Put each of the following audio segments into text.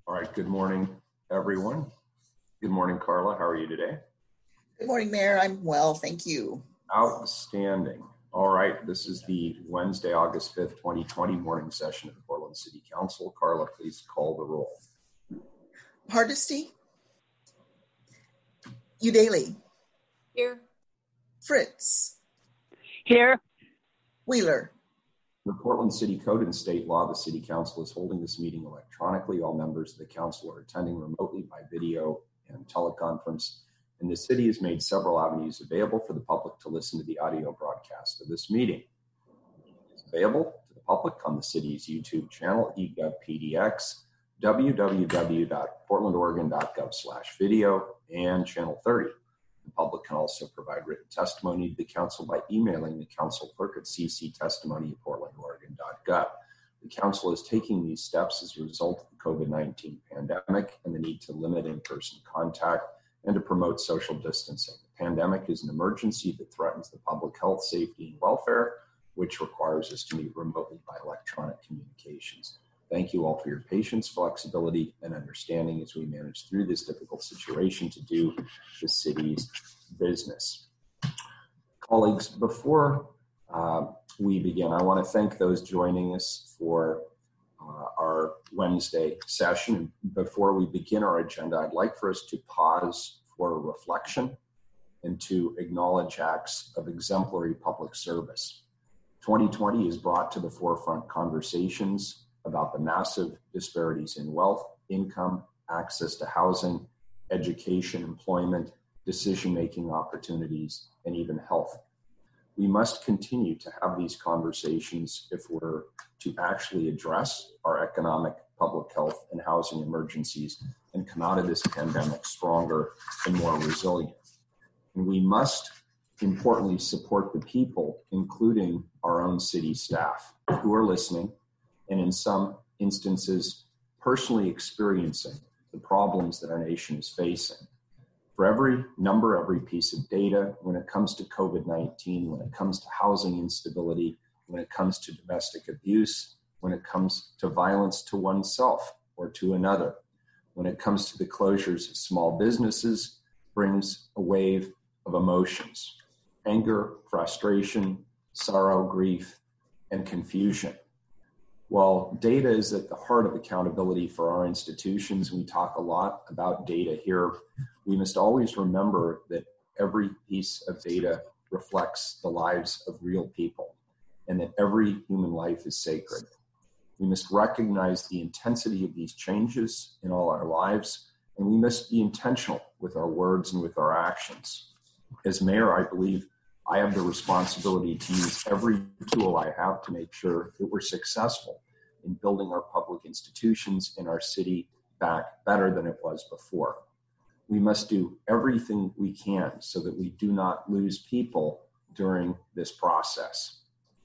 All right, good morning, everyone. Good morning, Carla. How are you today? Good morning, Mayor. I'm well, thank you. Outstanding. All right, this is the Wednesday, August 5th, 2020 morning session of the Portland City Council. Carla, please call the roll. Hardesty? Udaley? Here. Fritz? Here. Wheeler? The Portland City Code and state law, the City Council is holding this meeting electronically. All members of the council are attending remotely by video and teleconference, and the city has made several avenues available for the public to listen to the audio broadcast of this meeting. It's available to the public on the city's YouTube channel, eGovPDX, www.portlandoregon.gov/video, and Channel 30. The public can also provide written testimony to the council by emailing the council clerk at cctestimony@portlandoregon.gov. The council is taking these steps as a result of the COVID-19 pandemic and the need to limit in-person contact and to promote social distancing. The pandemic is an emergency that threatens the public health, safety, and welfare, which requires us to meet remotely by electronic communications. Thank you all for your patience, flexibility, and understanding as we manage through this difficult situation to do the city's business. Colleagues, before we begin, I want to thank those joining us for our Wednesday session. Before we begin our agenda, I'd like for us to pause for a reflection and to acknowledge acts of exemplary public service. 2020 has brought to the forefront conversations about the massive disparities in wealth, income, access to housing, education, employment, decision-making opportunities, and even health. We must continue to have these conversations if we're to actually address our economic, public health, and housing emergencies and come out of this pandemic stronger and more resilient. And we must importantly support the people, including our own city staff, who are listening and in some instances personally experiencing the problems that our nation is facing. For every number, every piece of data, when it comes to COVID-19, when it comes to housing instability, when it comes to domestic abuse, when it comes to violence to oneself or to another, when it comes to the closures of small businesses, brings a wave of emotions: anger, frustration, sorrow, grief, and confusion. While data is at the heart of accountability for our institutions, we talk a lot about data here. We must always remember that every piece of data reflects the lives of real people and that every human life is sacred. We must recognize the intensity of these changes in all our lives, and we must be intentional with our words and with our actions. As mayor, I believe I have the responsibility to use every tool I have to make sure that we're successful in building our public institutions in our city back better than it was before. We must do everything we can so that we do not lose people during this process.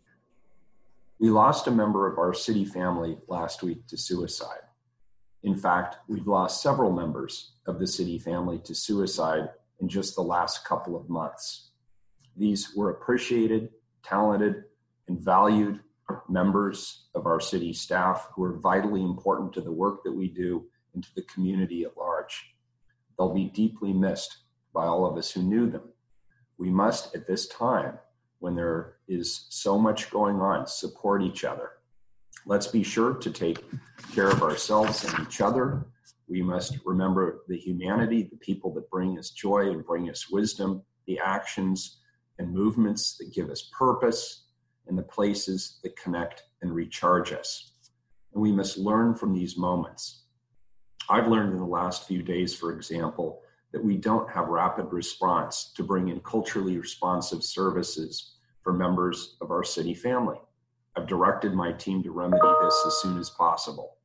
We lost a member of our city family last week to suicide. In fact, we've lost several members of the city family to suicide in just the last couple of months. These were appreciated, talented, and valued members of our city staff who are vitally important to the work that we do and to the community at large. They'll be deeply missed by all of us who knew them. We must, at this time, when there is so much going on, support each other. Let's be sure to take care of ourselves and each other. We must remember the humanity, the people that bring us joy and bring us wisdom, the actions and movements that give us purpose, and the places that connect and recharge us. And we must learn from these moments. I've learned in the last few days, for example, that we don't have rapid response to bring in culturally responsive services for members of our city family. I've directed my team to remedy this as soon as possible.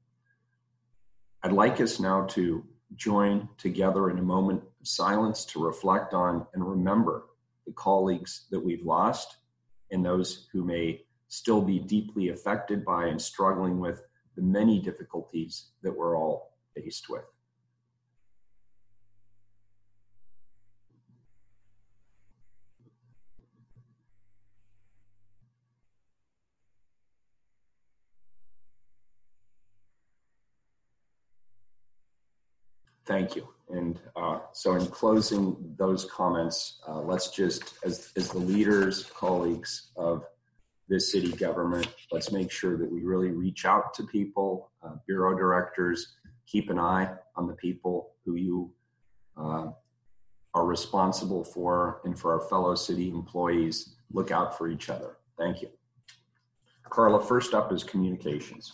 I'd like us now to join together in a moment of silence to reflect on and remember the colleagues that we've lost and those who may still be deeply affected by and struggling with the many difficulties that we're all faced with. Thank you. And so in closing those comments, let's just, as the leaders, colleagues of this city government, let's make sure that we really reach out to people, bureau directors, keep an eye on the people who you are responsible for, and for our fellow city employees, look out for each other. Thank you. Carla, first up is communications.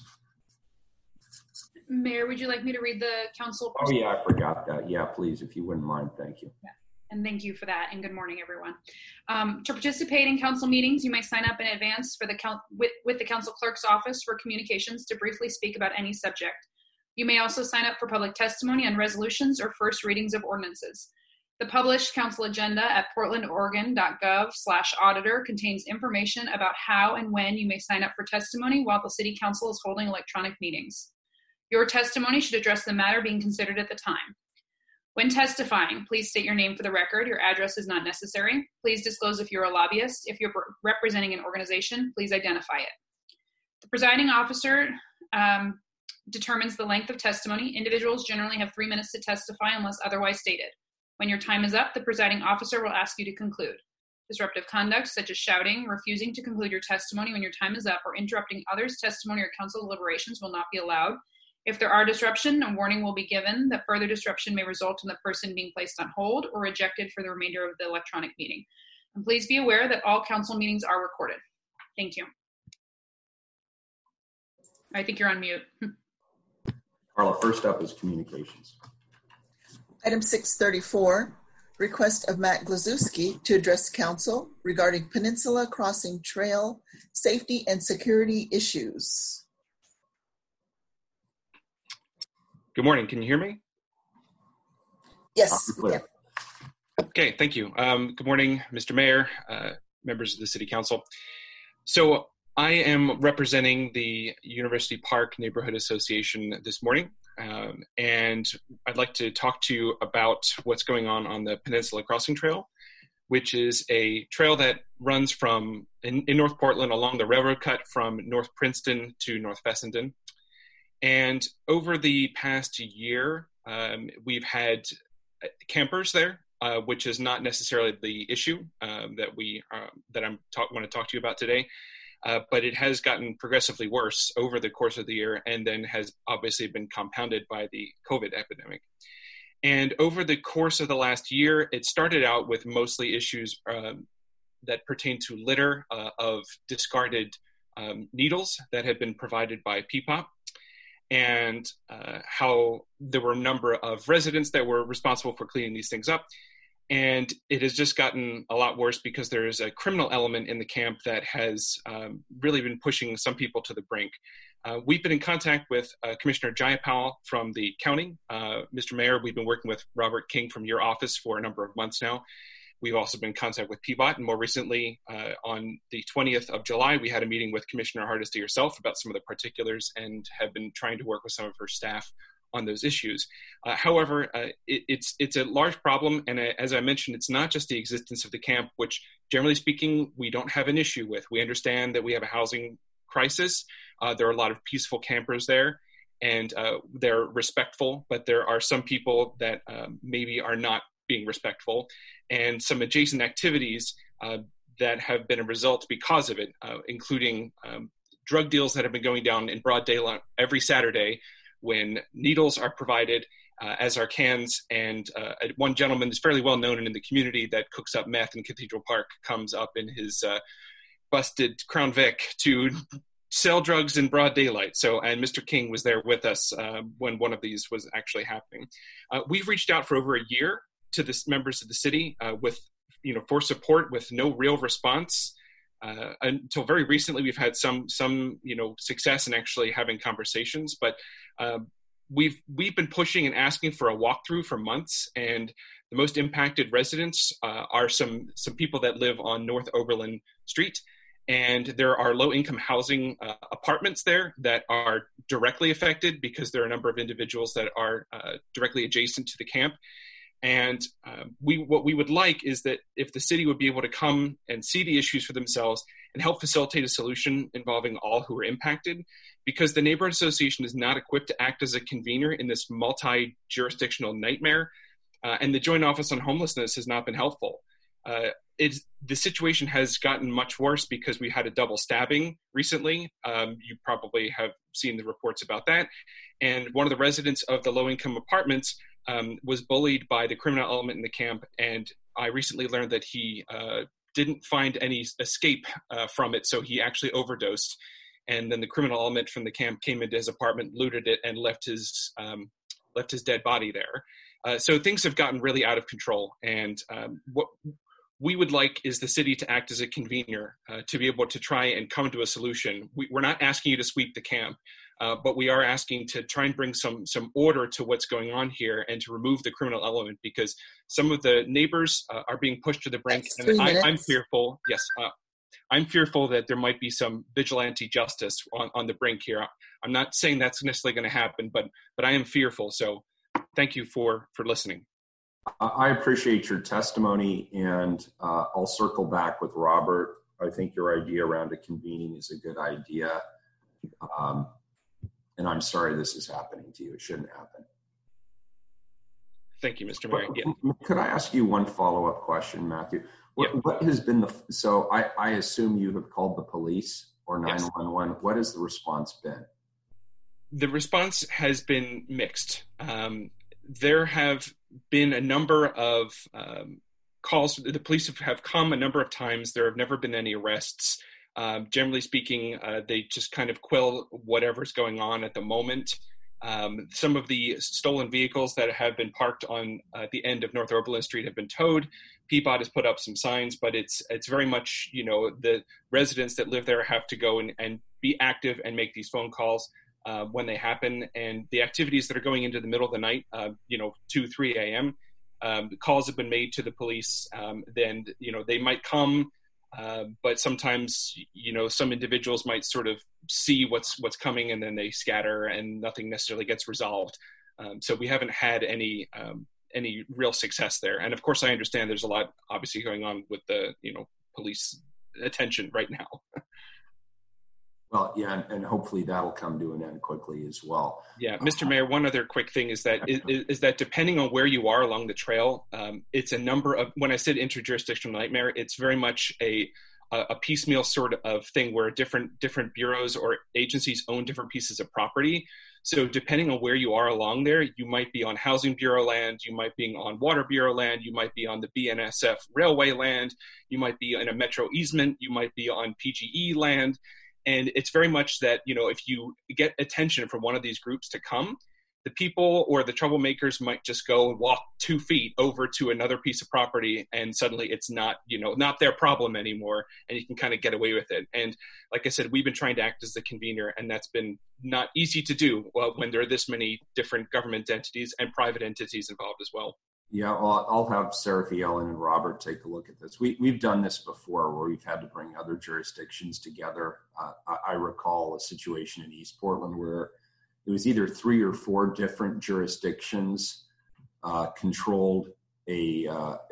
Mayor, would you like me to read the council? Oh yeah, I forgot that. Yeah, please, if you wouldn't mind, thank you. Yeah. And thank you for that, and good morning, everyone. To participate in council meetings, you may sign up in advance for with the council clerk's office for communications to briefly speak about any subject. You may also sign up for public testimony on resolutions or first readings of ordinances. The published council agenda at portlandoregon.gov/auditor contains information about how and when you may sign up for testimony while the city council is holding electronic meetings. Your testimony should address the matter being considered at the time. When testifying, please state your name for the record. Your address is not necessary. Please disclose if you're a lobbyist. If you're representing an organization, please identify it. The presiding officer determines the length of testimony. Individuals generally have 3 minutes to testify unless otherwise stated. When your time is up, the presiding officer will ask you to conclude. Disruptive conduct, such as shouting, refusing to conclude your testimony when your time is up, or interrupting others' testimony or council deliberations will not be allowed. If there are disruption, a warning will be given that further disruption may result in the person being placed on hold or rejected for the remainder of the electronic meeting. And please be aware that all council meetings are recorded. Thank you. I think you're on mute. Carla, first up is communications. Item 634, request of Matt Glazewski to address council regarding Peninsula Crossing Trail safety and security issues. Good morning. Can you hear me? Yes. Yeah. Okay, thank you. Good morning, Mr. Mayor, members of the City Council. So I am representing the University Park Neighborhood Association this morning, and I'd like to talk to you about what's going on the Peninsula Crossing Trail, which is a trail that runs from in North Portland along the railroad cut from North Princeton to North Fessenden. And over the past year, we've had campers there, which is not necessarily the issue that I want to talk to you about today, but it has gotten progressively worse over the course of the year, and then has obviously been compounded by the COVID epidemic. And over the course of the last year, it started out with mostly issues that pertain to litter of discarded needles that had been provided by PPOP. And how there were a number of residents that were responsible for cleaning these things up. And it has just gotten a lot worse because there is a criminal element in the camp that has really been pushing some people to the brink. We've been in contact with Commissioner Jayapal from the county. Mr. Mayor, we've been working with Robert King from your office for a number of months now. We've also been in contact with PBOT, and more recently, on the 20th of July, we had a meeting with Commissioner Hardesty herself about some of the particulars, and have been trying to work with some of her staff on those issues. However, it's a large problem, and as I mentioned, it's not just the existence of the camp, which generally speaking, we don't have an issue with. We understand that we have a housing crisis. There are a lot of peaceful campers there, and they're respectful, but there are some people that maybe are not being respectful, and some adjacent activities that have been a result because of it, including drug deals that have been going down in broad daylight every Saturday when needles are provided, as are cans. And one gentleman is fairly well known in the community that cooks up meth in Cathedral Park comes up in his busted Crown Vic to sell drugs in broad daylight. So, and Mr. King was there with us when one of these was actually happening. We've reached out for over a year to the members of the city for support, with no real response. Until very recently, we've had some success in actually having conversations, but we've been pushing and asking for a walkthrough for months. And the most impacted residents are some people that live on North Oberlin Street. And there are low-income housing apartments there that are directly affected because there are a number of individuals that are directly adjacent to the camp. And what we would like is that if the city would be able to come and see the issues for themselves and help facilitate a solution involving all who are impacted, because the neighborhood association is not equipped to act as a convener in this multi-jurisdictional nightmare, and the Joint Office on Homelessness has not been helpful. The situation has gotten much worse because we had a double stabbing recently. You probably have seen the reports about that. And one of the residents of the low-income apartments was bullied by the criminal element in the camp. And I recently learned that he didn't find any escape from it, so he actually overdosed. And then the criminal element from the camp came into his apartment, looted it, and left his dead body there. So things have gotten really out of control. And what we would like is the city to act as a convener to be able to try and come to a solution. We're not asking you to sweep the camp, but we are asking to try and bring some order to what's going on here and to remove the criminal element, because some of the neighbors are being pushed to the brink. And I'm fearful, I'm fearful that there might be some vigilante justice on the brink here. I'm not saying that's necessarily going to happen, but I am fearful. So thank you for listening. I appreciate your testimony, and I'll circle back with Robert. I think your idea around a convening is a good idea. And I'm sorry this is happening to you. It shouldn't happen. Thank you, Mr. Mayor. Yeah. Could I ask you one follow-up question, Matthew? What has been so I assume you have called the police or 911. Yes. What has the response been? The response has been mixed. There have been a number of calls. The police have come a number of times. There have never been any arrests. Generally speaking, they just kind of quell whatever's going on at the moment. Some of the stolen vehicles that have been parked on the end of North Oberlin Street have been towed. Peapod has put up some signs, but it's very much, the residents that live there have to go and be active and make these phone calls when they happen. And the activities that are going into the middle of the night, 2, 3 a.m., calls have been made to the police. Then, they might come, but sometimes, some individuals might sort of see what's coming, and then they scatter and nothing necessarily gets resolved. So we haven't had any real success there. And of course, I understand there's a lot obviously going on with the, police attention right now. Well, yeah, and hopefully that'll come to an end quickly as well. Yeah, Mr. Mayor, one other quick thing is that depending on where you are along the trail, it's a number of, when I said interjurisdictional nightmare, it's very much a piecemeal sort of thing where different bureaus or agencies own different pieces of property. So depending on where you are along there, you might be on Housing Bureau land, you might be on Water Bureau land, you might be on the BNSF railway land, you might be in a metro easement, you might be on PGE land. And it's very much that, if you get attention from one of these groups to come, the people or the troublemakers might just go and walk 2 feet over to another piece of property, and suddenly it's not, not their problem anymore, and you can kind of get away with it. And like I said, we've been trying to act as the convener, and that's been not easy to do when there are this many different government entities and private entities involved as well. Yeah, well, I'll have Sarah Thielen and Robert take a look at this. We've done this before where we've had to bring other jurisdictions together. I recall a situation in East Portland where it was either 3 or 4 different jurisdictions controlled a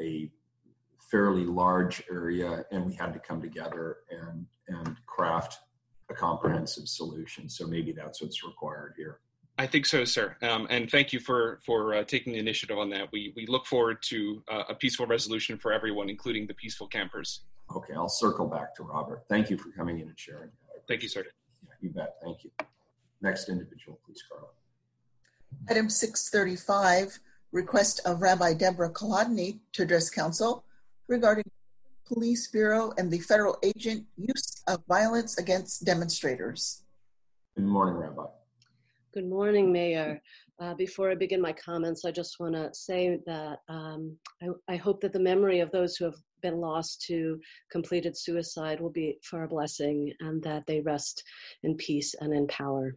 fairly large area, and we had to come together and craft a comprehensive solution. So maybe that's what's required here. I think so, sir. And thank you for taking the initiative on that. We look forward to a peaceful resolution for everyone, including the peaceful campers. Okay, I'll circle back to Robert. Thank you for coming in and sharing. Thank you, sir. Yeah, you bet. Thank you. Next individual, please, Carla. Item 635, request of Rabbi Deborah Kolodny to address council regarding Police Bureau and the federal agent use of violence against demonstrators. Good morning, Rabbi. Good morning, Mayor. Before I begin my comments, I just want to say that I hope that the memory of those who have been lost to completed suicide will be for a blessing, and that they rest in peace and in power.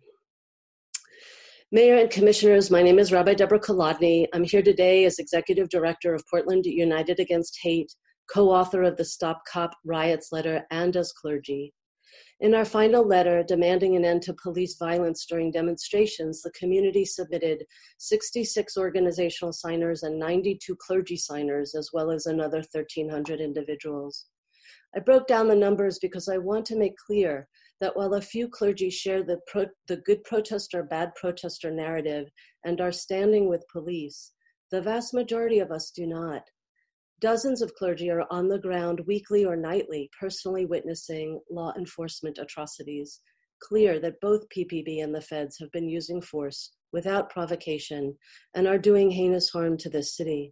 Mayor and Commissioners, my name is Rabbi Deborah Kolodny. I'm here today as Executive Director of Portland United Against Hate, co-author of the Stop Cop Riots letter, and as clergy. In our final letter demanding an end to police violence during demonstrations, the community submitted 66 organizational signers and 92 clergy signers, as well as another 1,300 individuals. I broke down the numbers because I want to make clear that while a few clergy share the good protester, bad protester narrative and are standing with police, the vast majority of us do not. Dozens of clergy are on the ground weekly or nightly, personally witnessing law enforcement atrocities, clear that both PPB and the feds have been using force without provocation and are doing heinous harm to this city.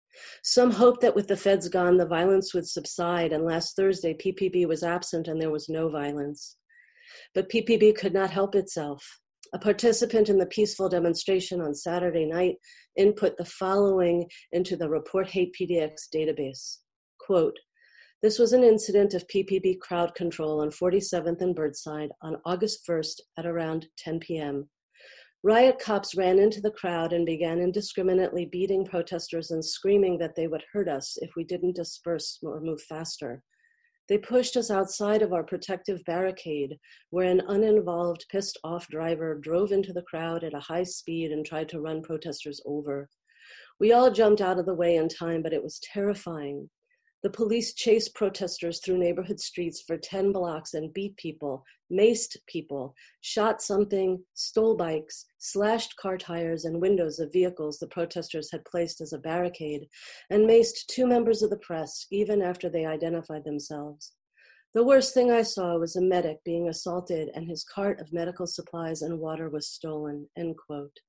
Some hoped that with the feds gone, the violence would subside, and last Thursday, PPB was absent and there was no violence. But PPB could not help itself. A participant in the peaceful demonstration on Saturday night input the following into the Report Hate PDX database. Quote, "This was an incident of PPB crowd control on 47th and Burnside on August 1st at around 10 p.m. Riot cops ran into the crowd and began indiscriminately beating protesters and screaming that they would hurt us if we didn't disperse or move faster. They pushed us outside of our protective barricade, where an uninvolved, pissed-off driver drove into the crowd at a high speed and tried to run protesters over. We all jumped out of the way in time, but it was terrifying. The police chased protesters through neighborhood streets for 10 blocks and beat people, maced people, shot something, stole bikes, slashed car tires and windows of vehicles the protesters had placed as a barricade, and maced 2 members of the press even after they identified themselves. The worst thing I saw was a medic being assaulted and his cart of medical supplies and water was stolen," end quote.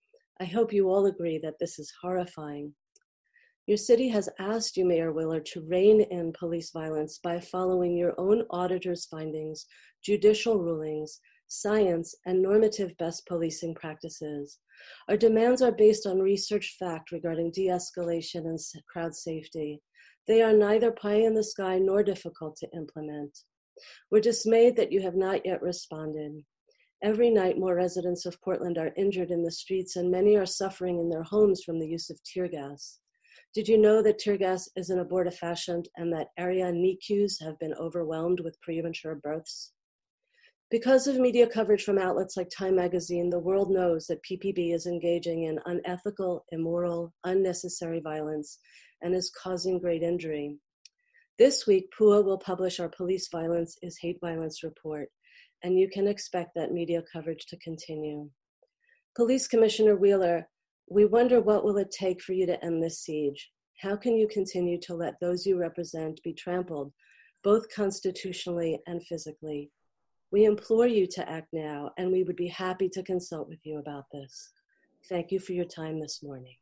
I hope you all agree that this is horrifying. Your city has asked you, Mayor Willard, to rein in police violence by following your own auditor's findings, judicial rulings, science, and normative best policing practices. Our demands are based on research fact regarding de-escalation and crowd safety. They are neither pie in the sky nor difficult to implement. We're dismayed that you have not yet responded. Every night, more residents of Portland are injured in the streets, and many are suffering in their homes from the use of tear gas. Did you know that tear gas is an abortifacient and that area NICUs have been overwhelmed with premature births? Because of media coverage from outlets like Time Magazine, the world knows that PPB is engaging in unethical, immoral, unnecessary violence and is causing great injury. This week, PUA will publish our Police Violence is Hate Violence report, and you can expect that media coverage to continue. Police Commissioner Wheeler, we wonder what will it take for you to end this siege? How can you continue to let those you represent be trampled, both constitutionally and physically? We implore you to act now, and we would be happy to consult with you about this. Thank you for your time this morning.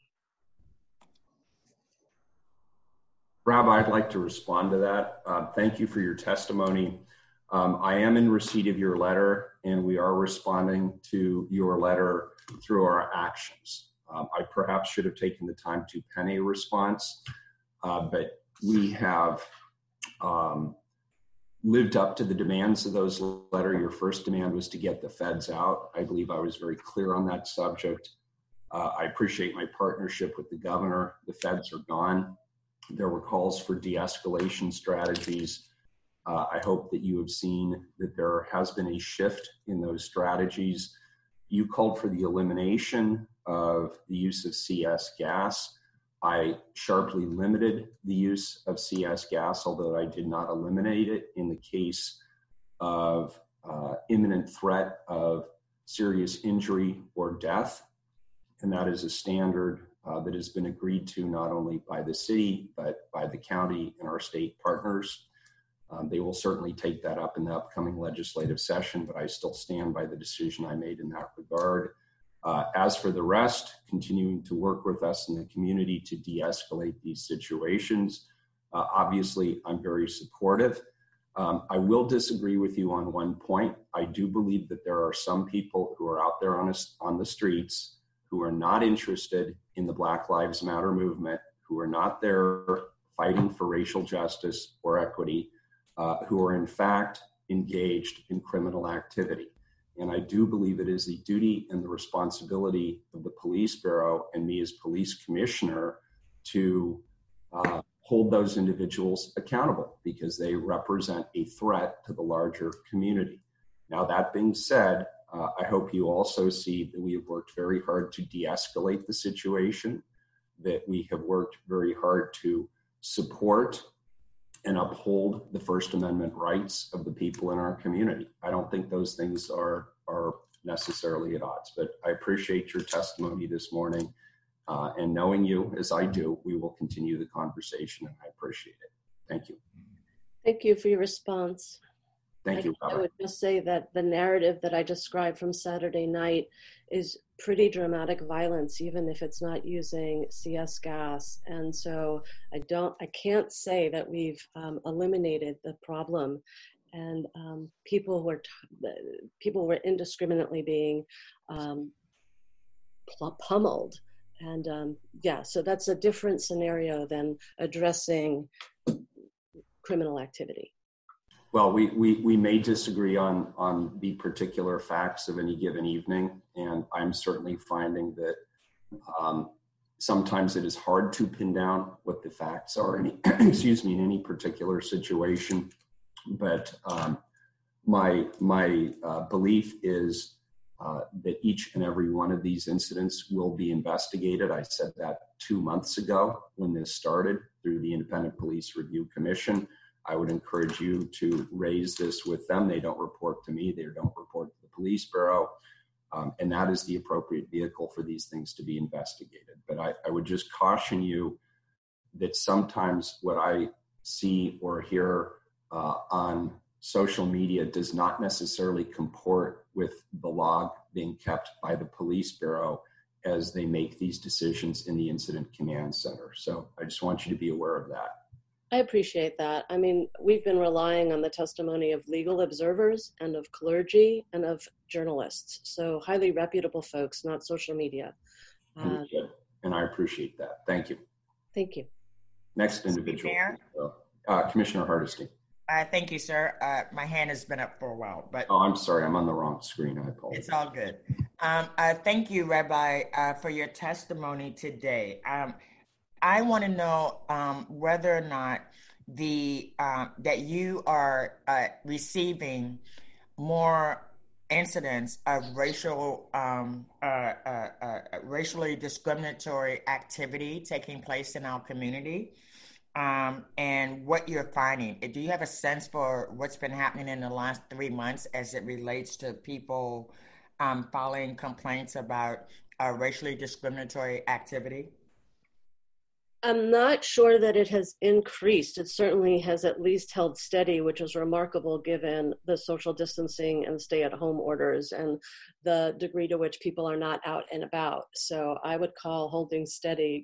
Rabbi, I'd like to respond to that. Thank you for your testimony. I am in receipt of your letter, and we are responding to your letter through our actions. I perhaps should have taken the time to pen a response, but we have lived up to the demands of those letters. Your first demand was to get the feds out. I believe I was very clear on that subject. I appreciate my partnership with the governor. The feds are gone. There were calls for de-escalation strategies. I hope that you have seen that there has been a shift in those strategies. You called for the elimination of the use of CS gas. I sharply limited the use of CS gas, although I did not eliminate it in the case of imminent threat of serious injury or death. And that is a standard that has been agreed to not only by the city, but by the county and our state partners. They will certainly take that up in the upcoming legislative session, but I still stand by the decision I made in that regard. As for the rest, continuing to work with us in the community to de-escalate these situations, obviously I'm very supportive. I will disagree with you on one point. I do believe that there are some people who are out there on the streets who are not interested in the Black Lives Matter movement, who are not there fighting for racial justice or equity, who are in fact engaged in criminal activity. And I do believe it is the duty and the responsibility of the Police Bureau and me as police commissioner to hold those individuals accountable because they represent a threat to the larger community. Now, that being said, I hope you also see that we have worked very hard to de-escalate the situation, that we have worked very hard to support and uphold the First Amendment rights of the people in our community. I don't think those things are necessarily at odds, but I appreciate your testimony this morning. And knowing you as I do, we will continue the conversation, and I appreciate it. Thank you. Thank you for your response. Thank you, I Robert. would just say that the narrative that I described from Saturday night is pretty dramatic violence, even if it's not using CS gas. And so I can't say that we've eliminated the problem. And people were indiscriminately being pummeled. And so that's a different scenario than addressing criminal activity. Well, we may disagree on the particular facts of any given evening, and I'm certainly finding that sometimes it is hard to pin down what the facts are in any particular situation. But my belief is that each and every one of these incidents will be investigated. I said that 2 months ago when this started through the Independent Police Review Commission. I would encourage you to raise this with them. They don't report to me. They don't report to the police bureau. And that is the appropriate vehicle for these things to be investigated. But I would just caution you that sometimes what I see or hear on social media does not necessarily comport with the log being kept by the police bureau as they make these decisions in the incident command center. So I just want you to be aware of that. I appreciate that. I mean, we've been relying on the testimony of legal observers and of clergy and of journalists. So highly reputable folks, not social media. And I appreciate that. Thank you. Thank you. Next individual. Commissioner Hardesty. Thank you, sir. My hand has been up for a while, but I'm sorry, I'm on the wrong screen. I apologize. It's all good. Thank you, Rabbi, for your testimony today. I want to know whether or not that you are receiving more incidents of racially discriminatory activity taking place in our community. And what you're finding. Do you have a sense for what's been happening in the last 3 months as it relates to people filing complaints about racially discriminatory activity? I'm not sure that it has increased. It certainly has at least held steady, which is remarkable given the social distancing and stay-at-home orders and the degree to which people are not out and about. So I would call holding steady,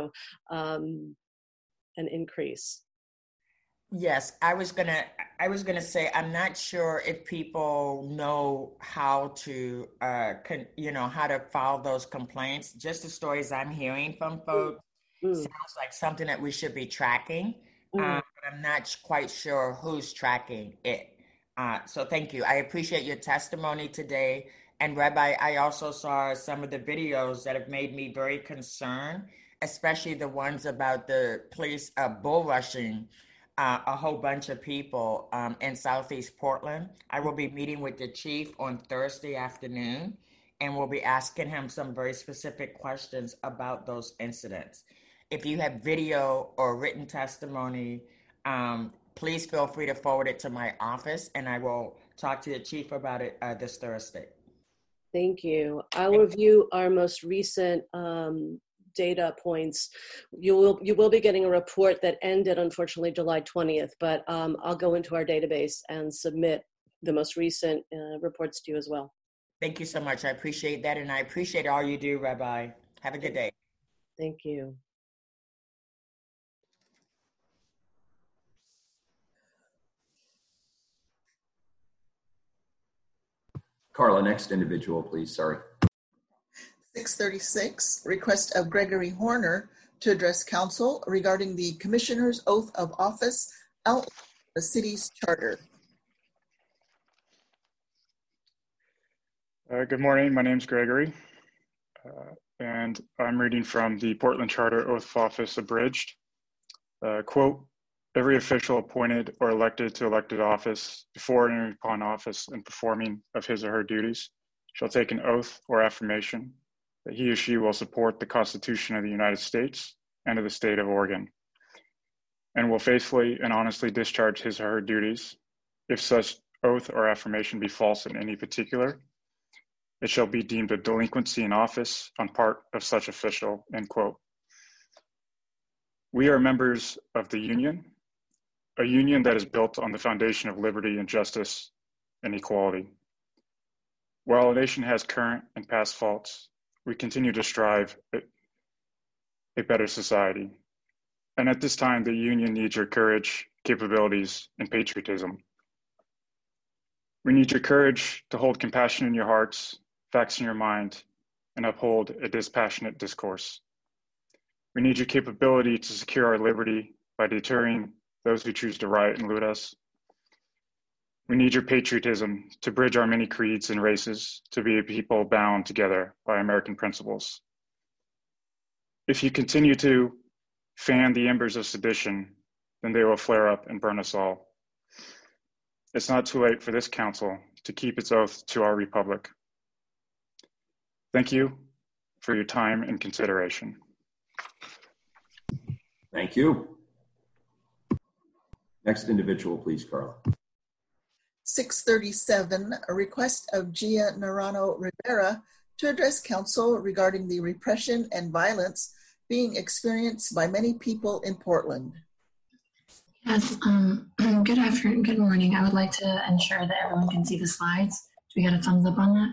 an increase. Yes, I was gonna say I'm not sure if people know how to how to file those complaints. Just the stories I'm hearing from folks sounds like something that we should be tracking, but I'm not quite sure who's tracking it. So thank you. I appreciate your testimony today. And Rabbi, I also saw some of the videos that have made me very concerned, especially the ones about the police bull rushing a whole bunch of people in Southeast Portland. I will be meeting with the chief on Thursday afternoon, and we'll be asking him some very specific questions about those incidents. If you have video or written testimony, please feel free to forward it to my office, and I will talk to the chief about it this Thursday. Thank you. I'll review our most recent data points. You will be getting a report that ended, unfortunately, July 20th, but I'll go into our database and submit the most recent reports to you as well. Thank you so much. I appreciate that, and I appreciate all you do, Rabbi. Have a good day. Thank you. Carla, next individual, please. Sorry. 636, request of Gregory Horner to address council regarding the commissioner's oath of office outlined in the city's charter. Good morning, my name's Gregory, and I'm reading from the Portland Charter Oath of Office Abridged. Quote, every official appointed or elected to elected office before entering upon office and performing of his or her duties shall take an oath or affirmation that he or she will support the Constitution of the United States and of the state of Oregon, and will faithfully and honestly discharge his or her duties. If such oath or affirmation be false in any particular, it shall be deemed a delinquency in office on part of such official, end quote. We are members of the union, a union that is built on the foundation of liberty and justice and equality. While our nation has current and past faults, we continue to strive at a better society. And at this time, the union needs your courage, capabilities, and patriotism. We need your courage to hold compassion in your hearts, facts in your mind, and uphold a dispassionate discourse. We need your capability to secure our liberty by deterring those who choose to riot and loot us. We need your patriotism to bridge our many creeds and races to be a people bound together by American principles. If you continue to fan the embers of sedition, then they will flare up and burn us all. It's not too late for this council to keep its oath to our republic. Thank you for your time and consideration. Thank you. Next individual, please, Carla. 637, a request of Gia Naranjo Rivera to address council regarding the repression and violence being experienced by many people in Portland. Yes, good afternoon, good morning. I would like to ensure that everyone can see the slides. Do we get a thumbs up on that?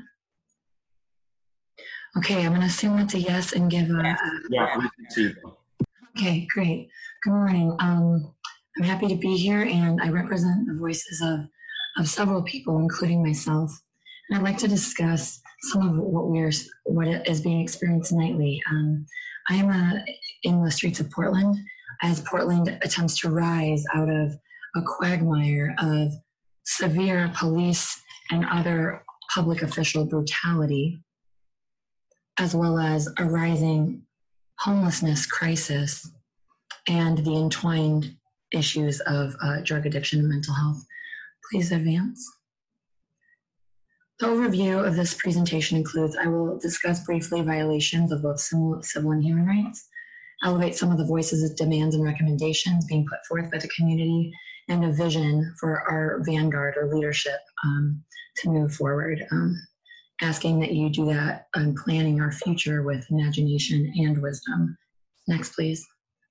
Okay, I'm gonna assume that's a yes and give a... Yeah, we can see them. Okay, great. Good morning. I'm happy to be here, and I represent the voices of several people, including myself. And I'd like to discuss some of what is being experienced nightly. I am in the streets of Portland as Portland attempts to rise out of a quagmire of severe police and other public official brutality, as well as a rising homelessness crisis and the entwined issues of drug addiction and mental health. Please advance. The overview of this presentation includes, I will discuss briefly violations of both civil and human rights, elevate some of the voices, demands, and recommendations being put forth by the community, and a vision for our vanguard or leadership to move forward. Asking that you do that on planning our future with imagination and wisdom. Next, please.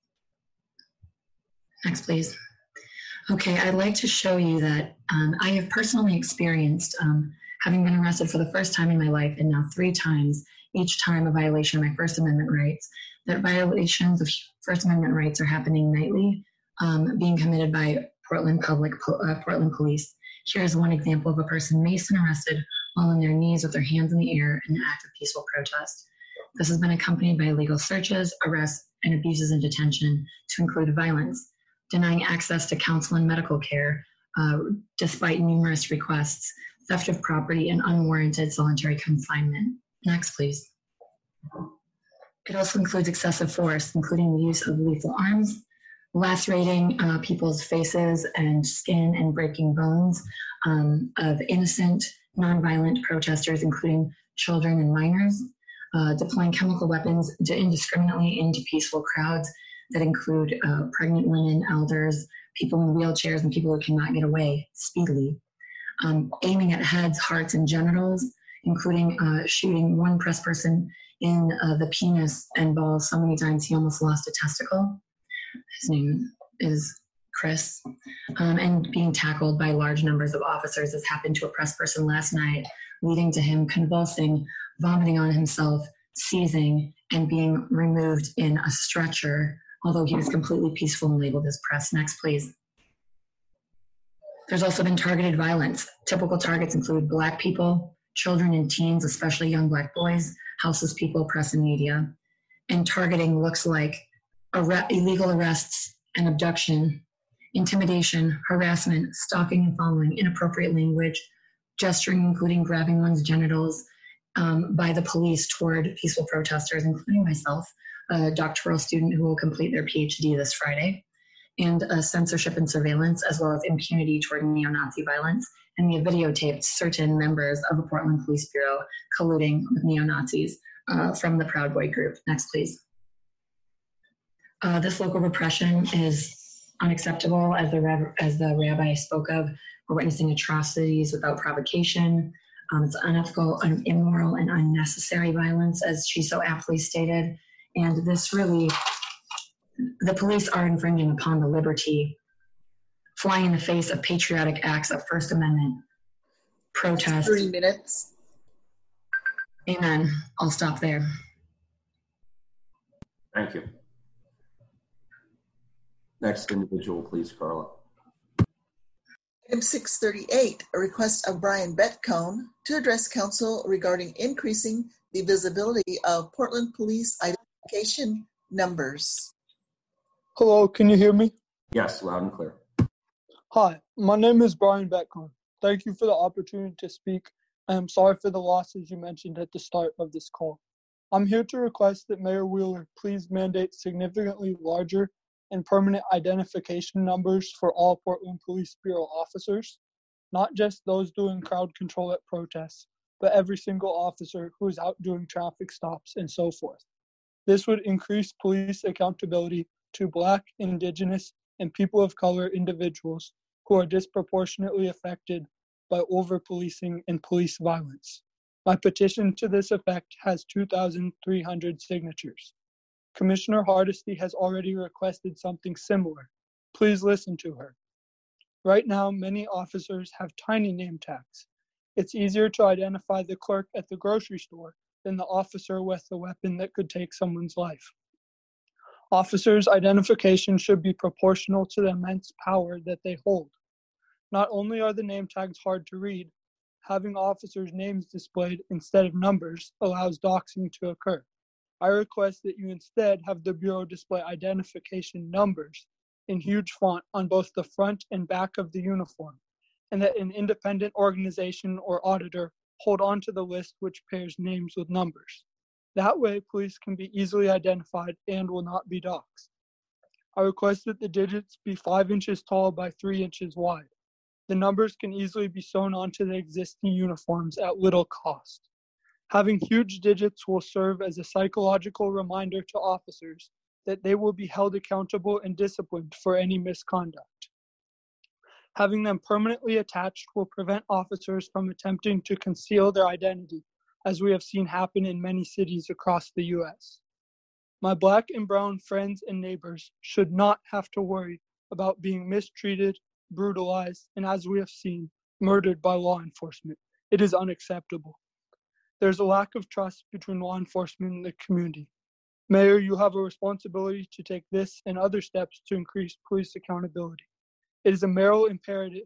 Next, please. Okay, I'd like to show you that I have personally experienced, having been arrested for the first time in my life and now 3 times, each time a violation of my First Amendment rights, that violations of First Amendment rights are happening nightly, being committed by Portland police. Here's one example of a person Mason arrested while on their knees with their hands in the air in an act of peaceful protest. This has been accompanied by illegal searches, arrests, and abuses in detention to include violence, denying access to counsel and medical care despite numerous requests, theft of property, and unwarranted solitary confinement. Next, please. It also includes excessive force, including the use of lethal arms, lacerating people's faces and skin and breaking bones of innocent, nonviolent protesters, including children and minors, deploying chemical weapons indiscriminately into peaceful crowds that include pregnant women, elders, people in wheelchairs, and people who cannot get away speedily, aiming at heads, hearts, and genitals, including shooting one press person in the penis and balls so many times he almost lost a testicle. His name is Chris, and being tackled by large numbers of officers, as happened to a press person last night, leading to him convulsing, vomiting on himself, seizing, and being removed in a stretcher, although he was completely peaceful and labeled as press. Next, please. There's also been targeted violence. Typical targets include Black people, children and teens, especially young Black boys, houseless people, press, and media. And targeting looks like illegal arrests and abduction, intimidation, harassment, stalking and following, inappropriate language, gesturing, including grabbing one's genitals by the police toward peaceful protesters, including myself, a doctoral student who will complete their PhD this Friday, and censorship and surveillance, as well as impunity toward neo-Nazi violence. And we have videotaped certain members of the Portland Police Bureau colluding with neo-Nazis from the Proud Boy group. Next, please. This local repression is unacceptable, as the rabbi spoke of. We're witnessing atrocities without provocation. It's unethical, immoral, and unnecessary violence, as she so aptly stated. And this really, the police are infringing upon the liberty, flying in the face of patriotic acts of First Amendment protest. 3 minutes. Amen. I'll stop there. Thank you. Next individual, please, Carla. Item 638, a request of Brian Betcone to address council regarding increasing the visibility of Portland police identification numbers. Hello, can you hear me? Yes, loud and clear. Hi, my name is Brian Betcone. Thank you for the opportunity to speak. I am sorry for the losses you mentioned at the start of this call. I'm here to request that Mayor Wheeler please mandate significantly larger and permanent identification numbers for all Portland Police Bureau officers, not just those doing crowd control at protests, but every single officer who is out doing traffic stops and so forth. This would increase police accountability to Black, Indigenous, and people of color individuals who are disproportionately affected by over-policing and police violence. My petition to this effect has 2,300 signatures. Commissioner Hardesty has already requested something similar. Please listen to her. Right now, many officers have tiny name tags. It's easier to identify the clerk at the grocery store than the officer with a weapon that could take someone's life. Officers' identification should be proportional to the immense power that they hold. Not only are the name tags hard to read, having officers' names displayed instead of numbers allows doxing to occur. I request that you instead have the Bureau display identification numbers in huge font on both the front and back of the uniform, and that an independent organization or auditor hold on to the list which pairs names with numbers. That way, police can be easily identified and will not be doxed. I request that the digits be 5 inches tall by 3 inches wide. The numbers can easily be sewn onto the existing uniforms at little cost. Having huge digits will serve as a psychological reminder to officers that they will be held accountable and disciplined for any misconduct. Having them permanently attached will prevent officers from attempting to conceal their identity, as we have seen happen in many cities across the U.S. My Black and brown friends and neighbors should not have to worry about being mistreated, brutalized, and as we have seen, murdered by law enforcement. It is unacceptable. There's a lack of trust between law enforcement and the community. Mayor, you have a responsibility to take this and other steps to increase police accountability. It is a moral imperative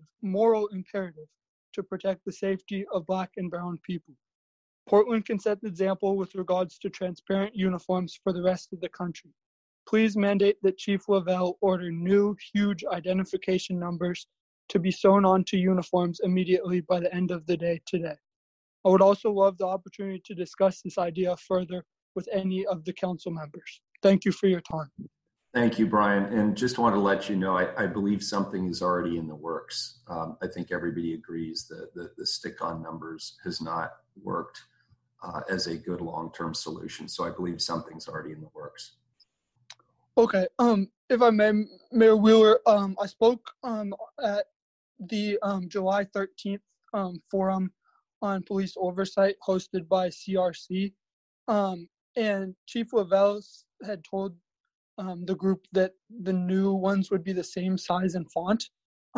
to protect the safety of Black and brown people. Portland can set the example with regards to transparent uniforms for the rest of the country. Please mandate that Chief Lavelle order new, huge identification numbers to be sewn onto uniforms immediately by the end of the day today. I would also love the opportunity to discuss this idea further with any of the council members. Thank you for your time. Thank you, Brian. And just want to let you know, I believe something is already in the works. I think everybody agrees that the stick-on numbers has not worked as a good long-term solution. So I believe something's already in the works. Okay. If I may, Mayor Wheeler, I spoke at the July 13th forum on police oversight hosted by CRC. And Chief Lavelle had told the group that the new ones would be the same size and font.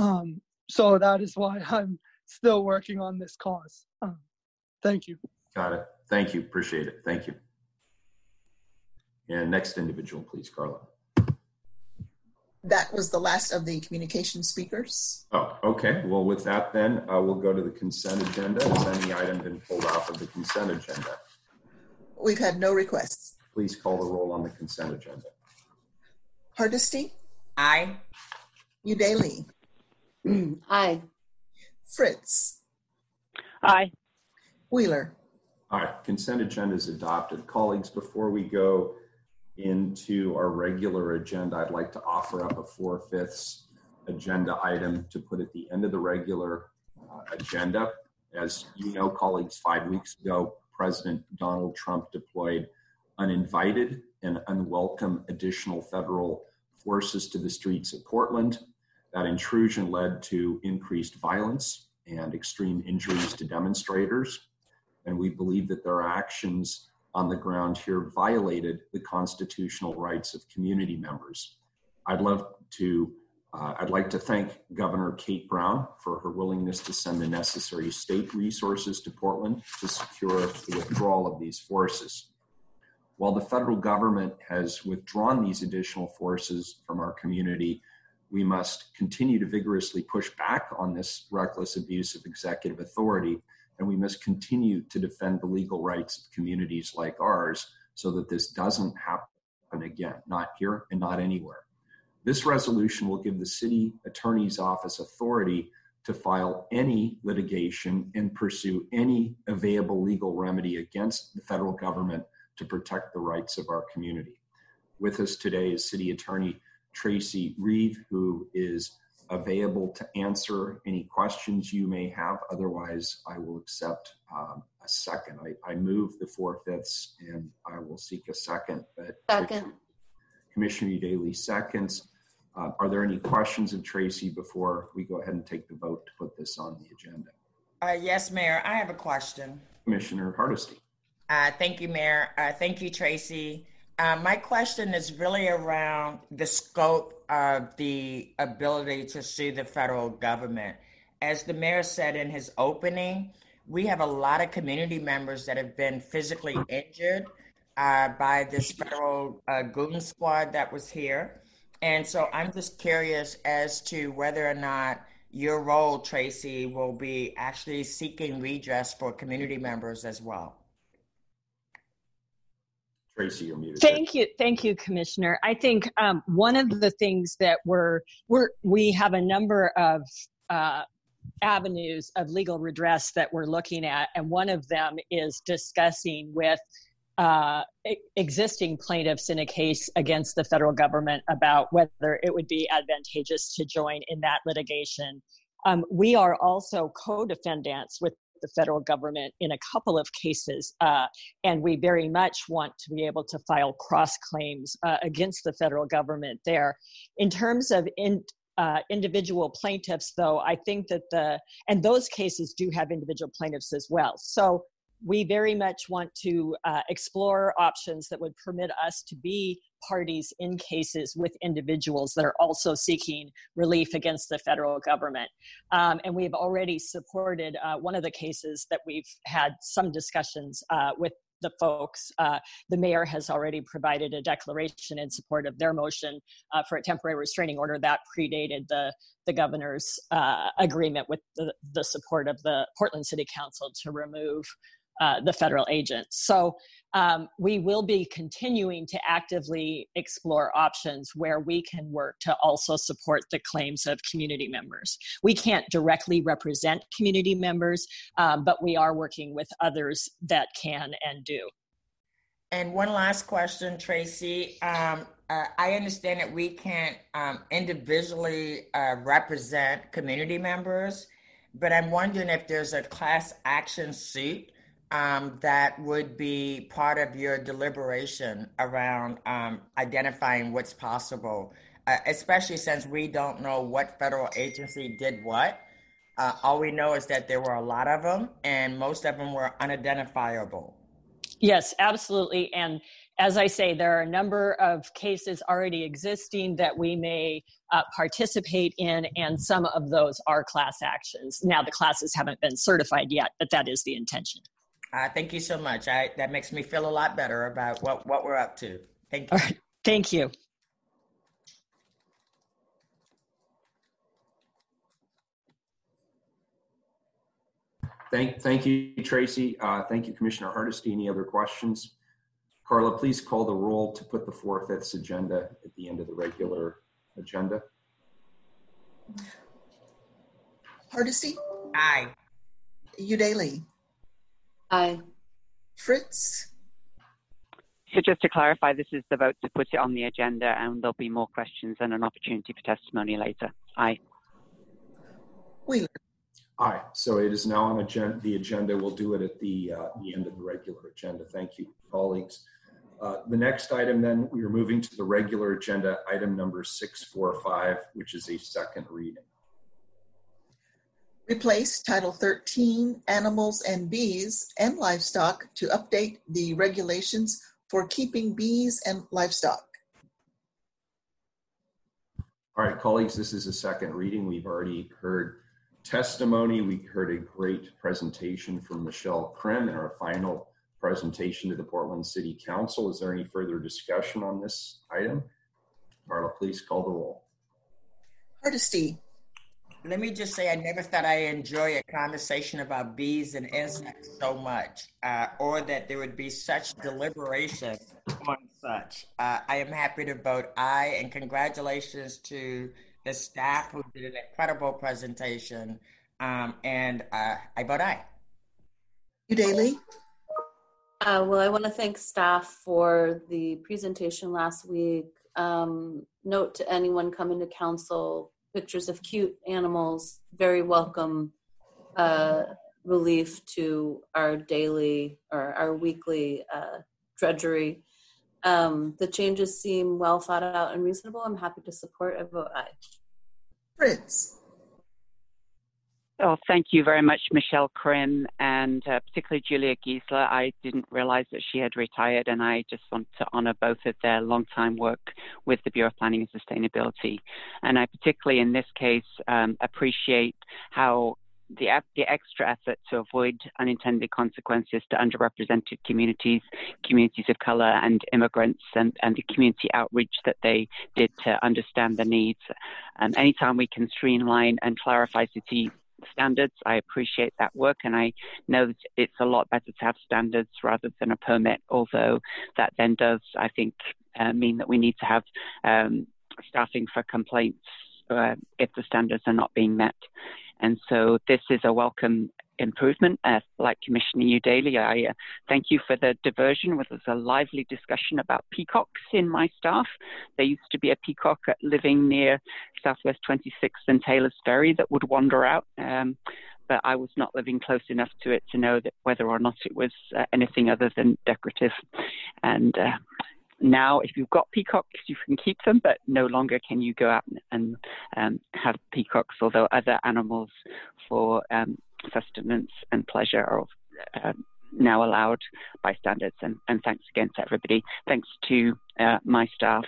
So that is why I'm still working on this cause. Thank you. Got it. Thank you. Appreciate it. Thank you. And next individual, please, Carla. That was the last of the communication speakers. Oh, okay. Well, with that then, we'll go to the consent agenda. Has any item been pulled off of the consent agenda? We've had no requests. Please call the roll on the consent agenda. Hardesty? Aye. Udaley? Aye. Fritz? Aye. Wheeler? All right. Consent agenda is adopted. Colleagues, before we go into our regular agenda, I'd like to offer up a 4/5 agenda item to put at the end of the regular agenda. As you know, colleagues, 5 weeks ago, President Donald Trump deployed uninvited and unwelcome additional federal forces to the streets of Portland. That intrusion led to increased violence and extreme injuries to demonstrators. And we believe that their actions on the ground here violated the constitutional rights of community members. I'd like to thank Governor Kate Brown for her willingness to send the necessary state resources to Portland to secure the withdrawal of these forces. While the federal government has withdrawn these additional forces from our community, we must continue to vigorously push back on this reckless abuse of executive authority, and we must continue to defend the legal rights of communities like ours so that this doesn't happen again, not here and not anywhere. This resolution will give the city attorney's office authority to file any litigation and pursue any available legal remedy against the federal government to protect the rights of our community. With us today is City Attorney Tracy Reeve, who is available to answer any questions you may have. Otherwise, I will accept a second. I move the 4/5 and I will seek a second. Second. Commissioner Udaley seconds. Are there any questions of Tracy before we go ahead and take the vote to put this on the agenda? Yes, Mayor, I have a question. Commissioner Hardesty. Thank you, Mayor. Thank you, Tracy. My question is really around the scope of the ability to sue the federal government. As the mayor said in his opening, we have a lot of community members that have been physically injured by this federal goon squad that was here. And so I'm just curious as to whether or not your role, Tracy, will be actually seeking redress for community members as well. Tracy, you're muted. Thank you, Commissioner. I think one of the things that we have a number of avenues of legal redress that we're looking at, and one of them is discussing with existing plaintiffs in a case against the federal government about whether it would be advantageous to join in that litigation. We are also co-defendants with the federal government in a couple of cases, and we very much want to be able to file cross claims against the federal government there. In terms of individual plaintiffs, though, I think that and those cases do have individual plaintiffs as well. So we very much want to explore options that would permit us to be parties in cases with individuals that are also seeking relief against the federal government. And we've already supported one of the cases that we've had some discussions with the folks. The mayor has already provided a declaration in support of their motion for a temporary restraining order that predated the governor's agreement with the support of the Portland City Council to remove the federal agents. So we will be continuing to actively explore options where we can work to also support the claims of community members. We can't directly represent community members, but we are working with others that can and do. And one last question, Tracy. I understand that we can't individually represent community members, but I'm wondering if there's a class action suit that would be part of your deliberation around identifying what's possible, especially since we don't know what federal agency did what. All we know is that there were a lot of them, and most of them were unidentifiable. Yes, absolutely. And as I say, there are a number of cases already existing that we may participate in, and some of those are class actions. Now, the classes haven't been certified yet, but that is the intention. Thank you so much. That makes me feel a lot better about what we're up to. Thank you. All right. Thank you. Thank you, Tracy. Thank you, Commissioner Hardesty. Any other questions? Carla, please call the roll to put the 4/5 agenda at the end of the regular agenda. Hardesty? Aye. Udaley? Aye. Fritz? So just to clarify, this is the vote to put it on the agenda, and there'll be more questions and an opportunity for testimony later. Aye. Wheeler? Aye. So it is now on the agenda. We'll do it at the end of the regular agenda. Thank you, colleagues. The next item then, we are moving to the regular agenda, item number 645, which is a second reading. Replace Title 13, Animals and Bees and Livestock to update the regulations for keeping bees and livestock. All right, colleagues, this is a second reading. We've already heard testimony. We heard a great presentation from Michelle Krim in our final presentation to the Portland City Council. Is there any further discussion on this item? Marla, please call the roll. Hardesty. Let me just say, I never thought I'd enjoy a conversation about bees and insects so much, or that there would be such deliberation on such. I am happy to vote aye, and congratulations to the staff who did an incredible presentation, and I vote aye. Udaley. Well, I want to thank staff for the presentation last week. Note to anyone coming to council, pictures of cute animals, very welcome relief to our daily or our weekly drudgery. The changes seem well thought out and reasonable. I'm happy to support. I vote aye. Fritz. Oh, thank you very much, Michelle Krim, and particularly Julia Giesler. I didn't realize that she had retired, and I just want to honor both of their long-time work with the Bureau of Planning and Sustainability. And I particularly, in this case, appreciate how the extra effort to avoid unintended consequences to underrepresented communities of color and immigrants, and the community outreach that they did to understand the needs. Anytime we can streamline and clarify city standards, I appreciate that work, and I know that it's a lot better to have standards rather than a permit, although that then does, I think, mean that we need to have staffing for complaints if the standards are not being met. And so this is a welcome improvement. Like Commissioner Udaley, I thank you for the diversion. There was a lively discussion about peacocks in my staff. There used to be a peacock living near Southwest 26th and Taylor's Ferry that would wander out, but I was not living close enough to it to know that whether or not it was anything other than decorative. And now, if you've got peacocks, you can keep them, but no longer can you go out and have peacocks, although other animals for sustenance and pleasure are now allowed by standards. And thanks again to everybody. Thanks to my staff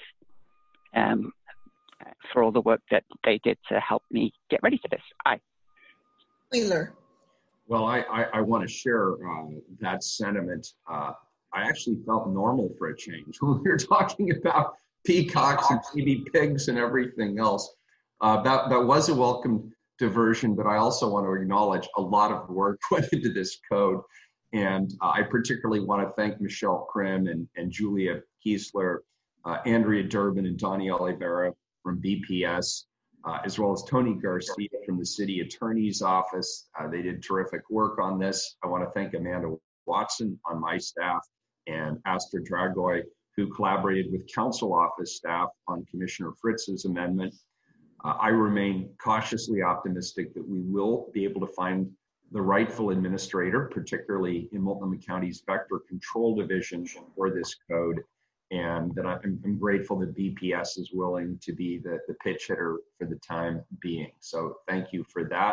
for all the work that they did to help me get ready for this. Aye. Wheeler. Well, I want to share that sentiment. I actually felt normal for a change when we were talking about peacocks and baby pigs and everything else. That was a welcome diversion, but I also want to acknowledge a lot of work went into this code. And I particularly want to thank Michelle Krim and Julia Giesler, Andrea Durbin and Donnie Oliveira from BPS, as well as Tony Garcia from the City Attorney's Office. They did terrific work on this. I want to thank Amanda Watson on my staff and Astor Dragoy, who collaborated with council office staff on Commissioner Fritz's amendment. I remain cautiously optimistic that we will be able to find the rightful administrator, particularly in Multnomah County's Vector Control Division for this code, and that I'm grateful that BPS is willing to be the pitch hitter for the time being. So thank you for that.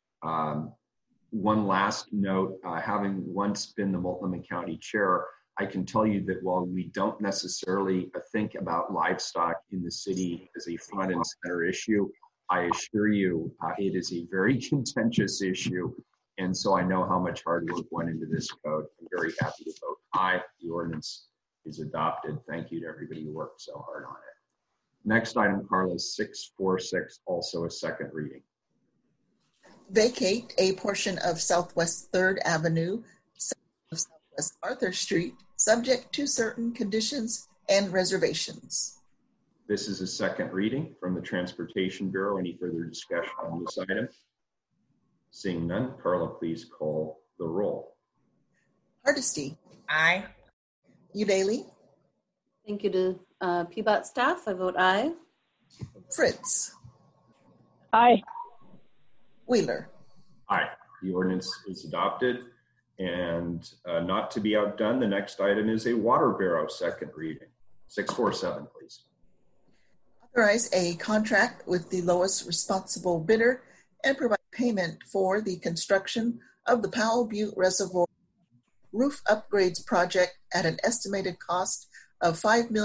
One last note, having once been the Multnomah County Chair, I can tell you that while we don't necessarily think about livestock in the city as a front and center issue, I assure you it is a very contentious issue. And so I know how much hard work went into this code. I'm very happy to vote aye. The ordinance is adopted. Thank you to everybody who worked so hard on it. Next item, Carla, 646, also a second reading. Vacate a portion of Southwest 3rd Avenue, of Southwest Arthur Street, subject to certain conditions and reservations. This is a second reading from the Transportation Bureau. Any further discussion on this item? Seeing none, Carla, please call the roll. Hardesty. Aye. Udaley. Thank you to PBOT staff. I vote aye. Fritz. Aye. Wheeler. Aye. The ordinance is adopted. And not to be outdone, the next item is a Water Bureau second reading. 647, please. Authorize a contract with the lowest responsible bidder and provide payment for the construction of the Powell Butte Reservoir roof upgrades project at an estimated cost of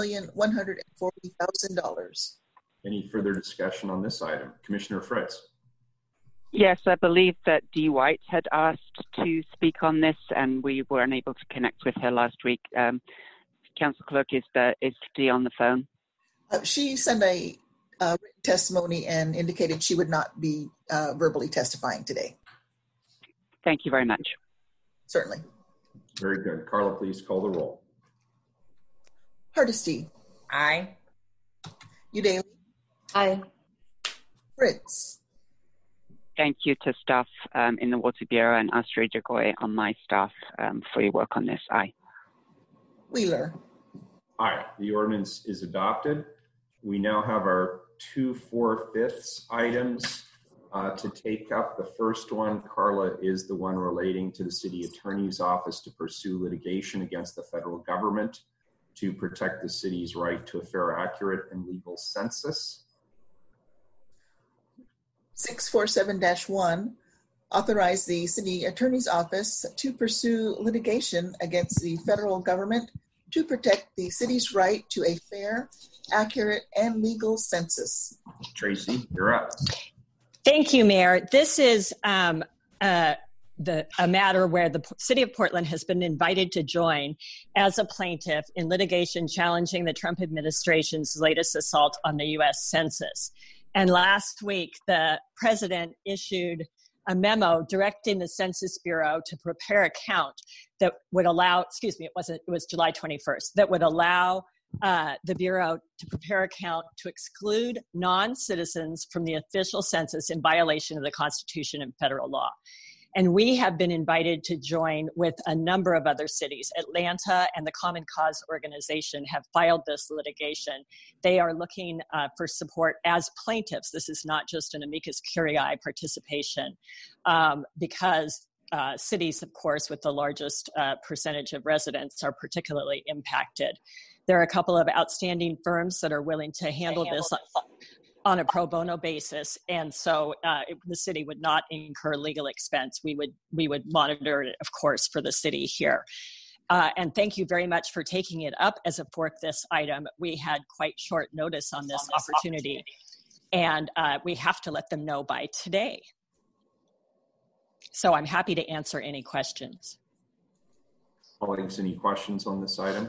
$5,140,000. Any further discussion on this item? Commissioner Fritz. Yes, I believe that Dee White had asked to speak on this, and we were unable to connect with her last week. Council Clerk, is Dee on the phone? She sent a written testimony and indicated she would not be verbally testifying today. Thank you very much. Certainly. Very good. Carla, please call the roll. Hardesty. Aye. Udaley. Aye. Fritz. Thank you to staff in the Water Bureau and Astrid Jagoy on my staff for your work on this. Aye. Wheeler. Aye. The ordinance is adopted. We now have our 2 4/5 items to take up. The first one, Carla, is the one relating to the City Attorney's Office to pursue litigation against the federal government to protect the city's right to a fair, accurate, and legal census. 647-1, authorize the City Attorney's Office to pursue litigation against the federal government to protect the city's right to a fair, accurate, and legal census. Tracy, you're up. Thank you, Mayor. This is a matter where the City of Portland has been invited to join as a plaintiff in litigation challenging the Trump administration's latest assault on the U.S. Census. And last week, the president issued a memo directing the Census Bureau to prepare a count that would allow, it was July 21st, that would allow the Bureau to prepare a count to exclude non-citizens from the official census in violation of the Constitution and federal law. And we have been invited to join with a number of other cities. Atlanta and the Common Cause organization have filed this litigation. They are looking for support as plaintiffs. This is not just an amicus curiae participation because cities, of course, with the largest percentage of residents are particularly impacted. There are a couple of outstanding firms that are willing to handle this on a pro bono basis, and so the city would not incur legal expense. We would monitor it, of course, for the city here. And thank you very much for taking it up as a this item. We had quite short notice on this opportunity, and we have to let them know by today. So I'm happy to answer any questions. Colleagues, any questions on this item?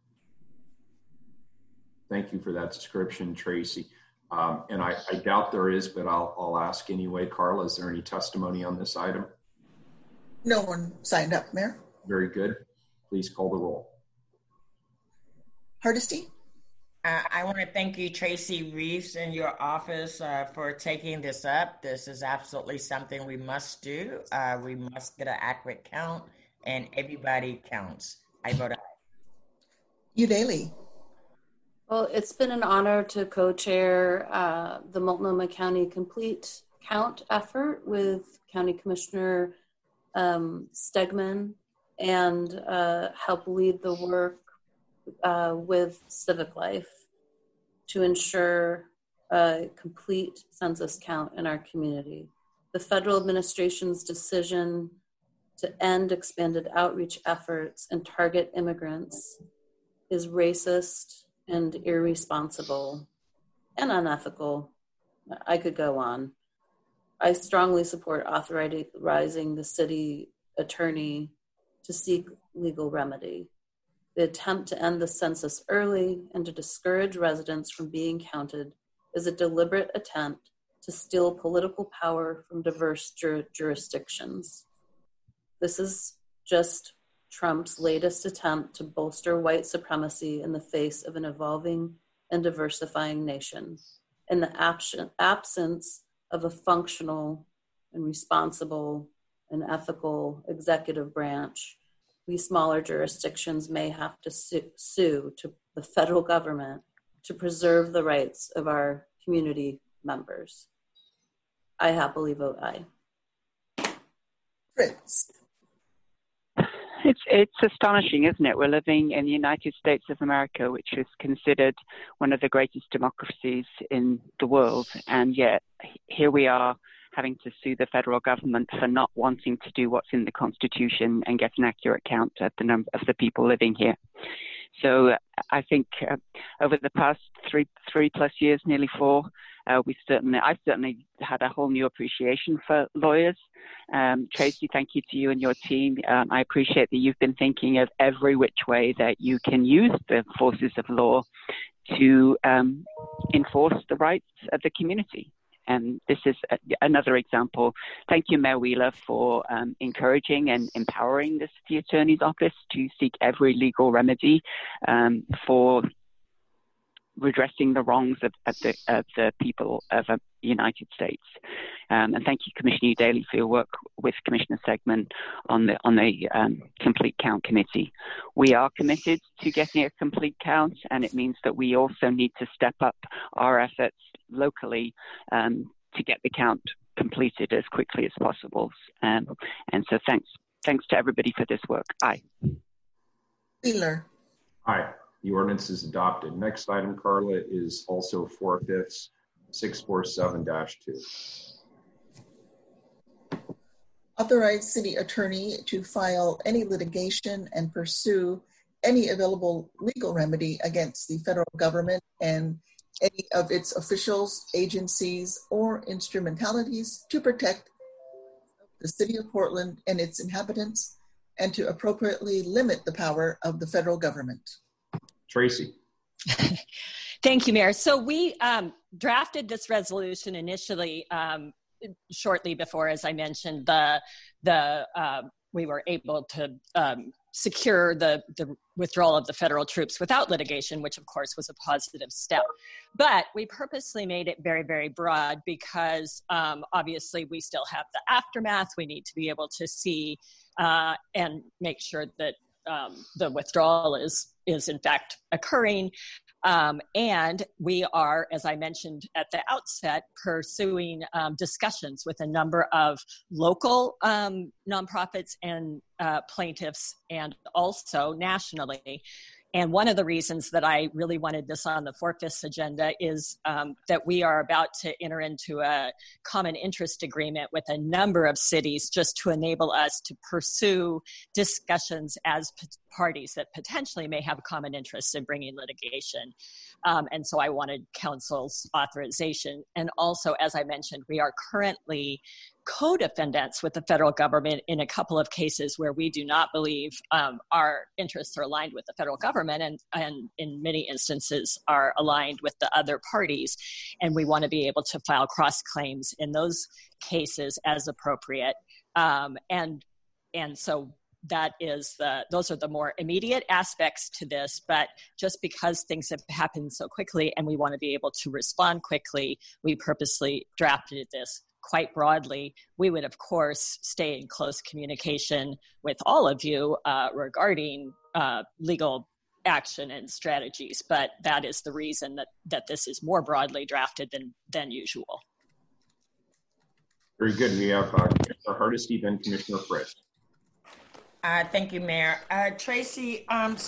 Thank you for that description, Tracy. And I doubt there is, but I'll ask anyway. Carla, is there any testimony on this item? No one signed up, Mayor. Very good. Please call the roll. Hardesty? I want to thank you, Tracy Reeves, in your office for taking this up. This is absolutely something we must do. We must get an accurate count, and everybody counts. I vote aye. Udaley? Well, it's been an honor to co-chair the Multnomah County Complete Count effort with County Commissioner Stegman and help lead the work with Civic Life to ensure a complete census count in our community. The federal administration's decision to end expanded outreach efforts and target immigrants is racist and irresponsible and unethical. I could go on. I strongly support authorizing the city attorney to seek legal remedy. The attempt to end the census early and to discourage residents from being counted is a deliberate attempt to steal political power from diverse jurisdictions. This is just Trump's latest attempt to bolster white supremacy in the face of an evolving and diversifying nation. In the absence of a functional and responsible and ethical executive branch, we smaller jurisdictions may have to sue to the federal government to preserve the rights of our community members. I happily vote aye. Fritz? It's astonishing, isn't it? We're living in the United States of America, which is considered one of the greatest democracies in the world, and yet here we are having to sue the federal government for not wanting to do what's in the Constitution and get an accurate count of the number of the people living here. So I think over the past three plus years, nearly 4, I've certainly had a whole new appreciation for lawyers. Tracy, thank you to you and your team. I appreciate that you've been thinking of every which way that you can use the forces of law to enforce the rights of the community. And this is another example. Thank you, Mayor Wheeler, for encouraging and empowering the City Attorney's Office to seek every legal remedy for redressing the wrongs of the people of the United States. And thank you, Commissioner Daly, for your work with Commissioner Segman on the Complete Count Committee. We are committed to getting a complete count, and it means that we also need to step up our efforts locally to get the count completed as quickly as possible. And so thanks to everybody for this work. Aye. Wheeler. Aye. The ordinance is adopted. Next item, Carla, is also 4/5, 647-2. Authorize city attorney to file any litigation and pursue any available legal remedy against the federal government and any of its officials, agencies, or instrumentalities to protect the city of Portland and its inhabitants, and to appropriately limit the power of the federal government. Tracy. Thank you, Mayor. So we drafted this resolution initially shortly before, as I mentioned, we were able to secure the withdrawal of the federal troops without litigation, which of course was a positive step. But we purposely made it very, very broad because obviously we still have the aftermath. We need to be able to see and make sure that the withdrawal is in fact occurring. And we are, as I mentioned at the outset, pursuing discussions with a number of local nonprofits and plaintiffs, and also nationally. And one of the reasons that I really wanted this on the 4/5 agenda is that we are about to enter into a common interest agreement with a number of cities just to enable us to pursue discussions as parties that potentially may have common interests in bringing litigation. And so I wanted council's authorization. And also, as I mentioned, we are currently co-defendants with the federal government in a couple of cases where we do not believe our interests are aligned with the federal government, and in many instances are aligned with the other parties. And we want to be able to file cross claims in those cases as appropriate. And so that is those are the more immediate aspects to this, but just because things have happened so quickly and we want to be able to respond quickly, we purposely drafted this quite broadly. We would, of course, stay in close communication with all of you regarding legal action and strategies, but that is the reason that this is more broadly drafted than usual. Very good. We have Commissioner Hardesty, then Commissioner Frist. Thank you, Mayor. Tracy,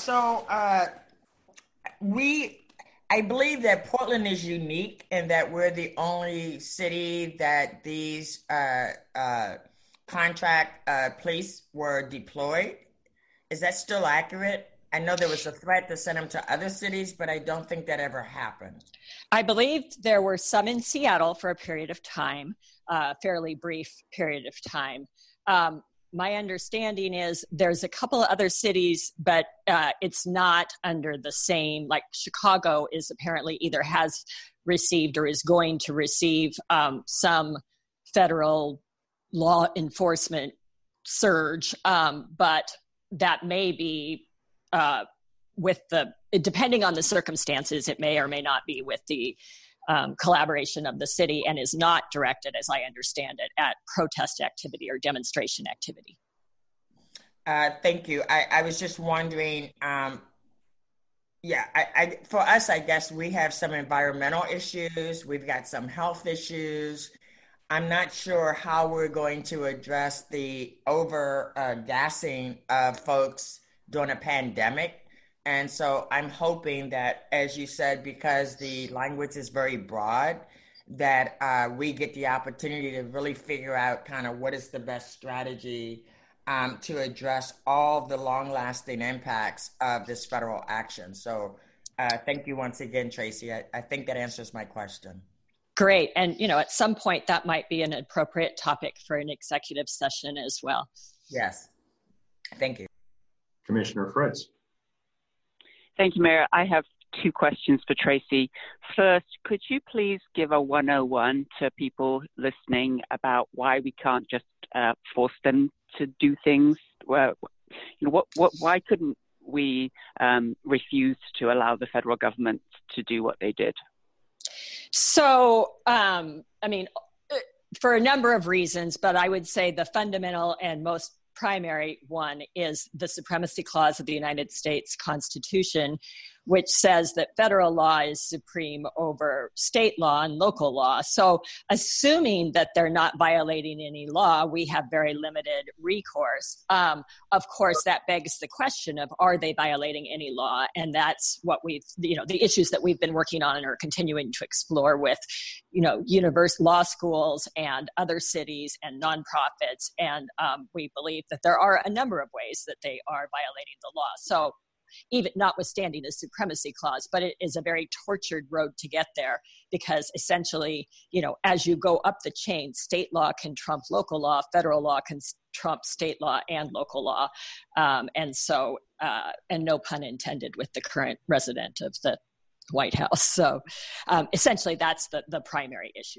I believe that Portland is unique in that we're the only city that these contract police were deployed. Is that still accurate? I know there was a threat to send them to other cities, but I don't think that ever happened. I believe there were some in Seattle for a period of time, a fairly brief period of time. My understanding is there's a couple of other cities, but it's not under the same, like Chicago is apparently either has received or is going to receive some federal law enforcement surge, but that may be depending on the circumstances, it may or may not be with the collaboration of the city, and is not directed, as I understand it, at protest activity or demonstration activity. Thank you. I was just wondering, for us, I guess we have some environmental issues. We've got some health issues. I'm not sure how we're going to address the gassing of folks during a pandemic. And so I'm hoping that, as you said, because the language is very broad, that we get the opportunity to really figure out kind of what is the best strategy to address all the long-lasting impacts of this federal action. So thank you once again, Tracy. I think that answers my question. Great. And, at some point that might be an appropriate topic for an executive session as well. Yes. Thank you. Commissioner Fritz. Thank you, Mayor. I have two questions for Tracy. First, could you please give a 101 to people listening about why we can't just force them to do things? Why couldn't we refuse to allow the federal government to do what they did? So, for a number of reasons, but I would say the fundamental and most primary one is the Supremacy Clause of the United States Constitution, which says that federal law is supreme over state law and local law. So assuming that they're not violating any law, we have very limited recourse. Of course, that begs the question of, are they violating any law? And that's what the issues that we've been working on and are continuing to explore with, law schools and other cities and nonprofits. And we believe that there are a number of ways that they are violating the law. So even notwithstanding the Supremacy Clause, but it is a very tortured road to get there because essentially, as you go up the chain, state law can trump local law, federal law can trump state law and local law. And no pun intended with the current resident of the White House. So essentially that's the primary issue.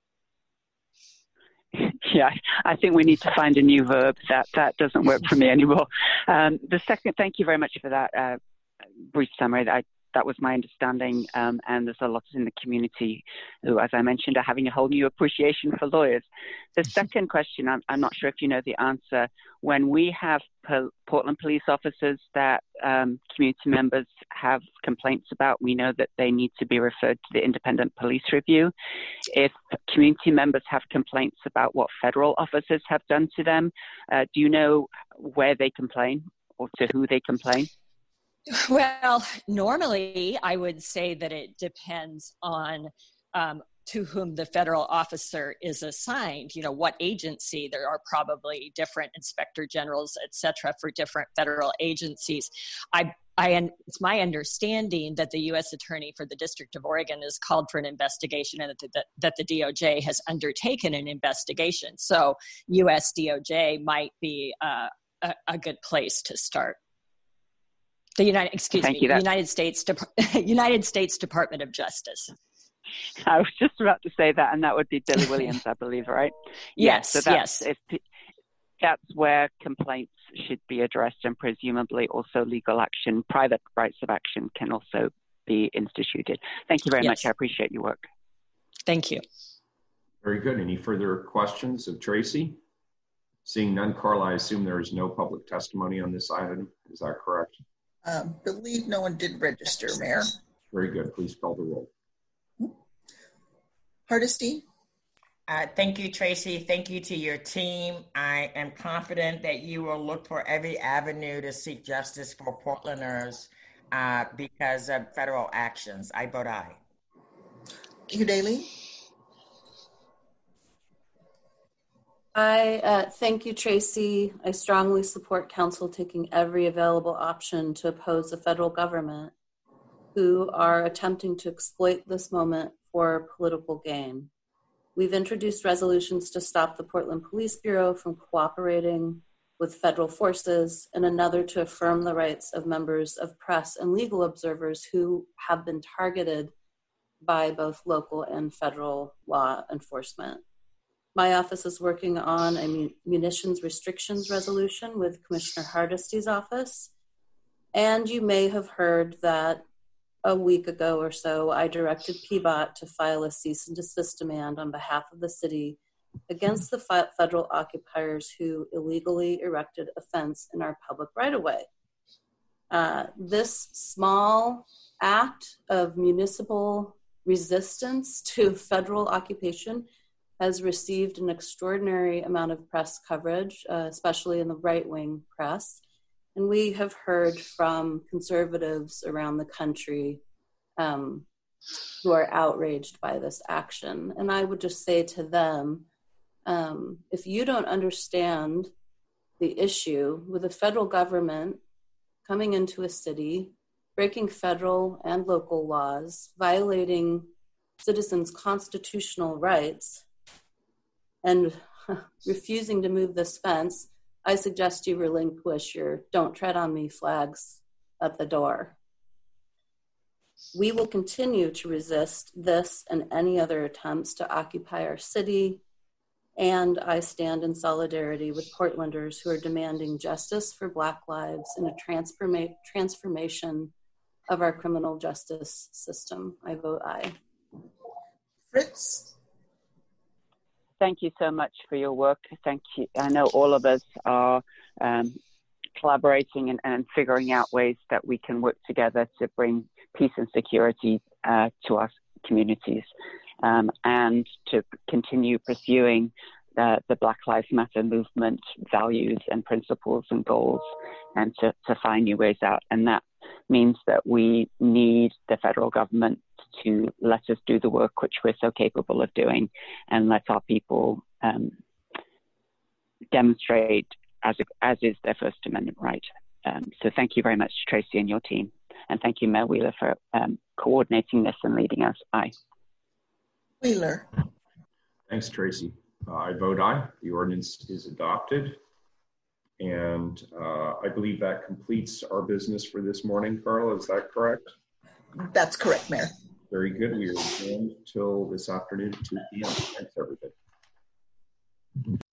Yeah, I think we need to find a new verb. That doesn't work for me anymore. The second, thank you very much for that brief summary. That was my understanding, and there's a lot in the community who, as I mentioned, are having a whole new appreciation for lawyers. The second question, I'm not sure if you know the answer. When we have Portland police officers that community members have complaints about, we know that they need to be referred to the Independent Police Review. If community members have complaints about what federal officers have done to them, do you know where they complain or to who they complain? Well, normally I would say that it depends on to whom the federal officer is assigned, what agency. There are probably different inspector generals, et cetera, for different federal agencies. It's my understanding that the U.S. Attorney for the District of Oregon has called for an investigation and that the DOJ has undertaken an investigation. So U.S. DOJ might be a good place to start. The United States Department of Justice. I was just about to say that, and that would be Billy Williams, I believe, right? Yes, so that's where complaints should be addressed, and presumably also legal action, private rights of action can also be instituted. Thank you very much. I appreciate your work. Thank you. Very good. Any further questions of Tracy? Seeing none, Carla, I assume there is no public testimony on this item. Is that correct? Believe no one did register, Mayor. Very good. Please call the roll. Hardesty? Thank you, Tracy. Thank you to your team. I am confident that you will look for every avenue to seek justice for Portlanders because of federal actions. I vote aye. Udaley? Thank you, Tracy. I strongly support council taking every available option to oppose the federal government who are attempting to exploit this moment for political gain. We've introduced resolutions to stop the Portland Police Bureau from cooperating with federal forces, and another to affirm the rights of members of press and legal observers who have been targeted by both local and federal law enforcement. My office is working on a munitions restrictions resolution with Commissioner Hardesty's office. And you may have heard that a week ago or so, I directed PBOT to file a cease and desist demand on behalf of the city against the federal occupiers who illegally erected a fence in our public right-of-way. This small act of municipal resistance to federal occupation has received an extraordinary amount of press coverage, especially in the right-wing press. And we have heard from conservatives around the country who are outraged by this action. And I would just say to them, if you don't understand the issue with the federal government coming into a city, breaking federal and local laws, violating citizens' constitutional rights, and refusing to move this fence, I suggest you relinquish your "don't tread on me" flags at the door. We will continue to resist this and any other attempts to occupy our city, and I stand in solidarity with Portlanders who are demanding justice for Black lives and a transformation of our criminal justice system. I vote aye. Fritz? Thank you so much for your work. Thank you. I know all of us are collaborating and figuring out ways that we can work together to bring peace and security to our communities, and to continue pursuing the Black Lives Matter movement values and principles and goals, and to find new ways out. And that means that we need the federal government to let us do the work which we're so capable of doing, and let our people demonstrate as is their First Amendment right. So thank you very much, Tracy and your team. And thank you, Mayor Wheeler, for coordinating this and leading us. Aye. Wheeler. Thanks, Tracy. I vote aye. The ordinance is adopted. And I believe that completes our business for this morning, Carla. Is that correct? That's correct, Mayor. Very good. We are adjourned till this afternoon at 2 p.m. Thanks, everybody.